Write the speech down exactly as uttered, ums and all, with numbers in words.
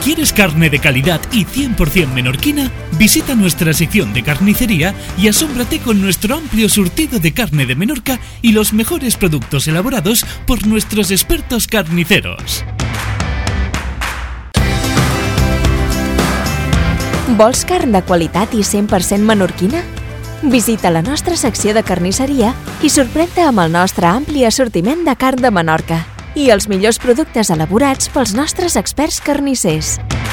¿Quieres carne de calidad y cien por ciento menorquina? Visita nuestra sección de carnicería y asómbrate con nuestro amplio surtido de carne de Menorca y los mejores productos elaborados por nuestros expertos carniceros. Vols carn de qualitat i cent per cent menorquina? Visita la nostra secció de carnisseria i sorprèn-te amb el nostre ampli assortiment de carn de Menorca i els millors productes elaborats pels nostres experts carnissers.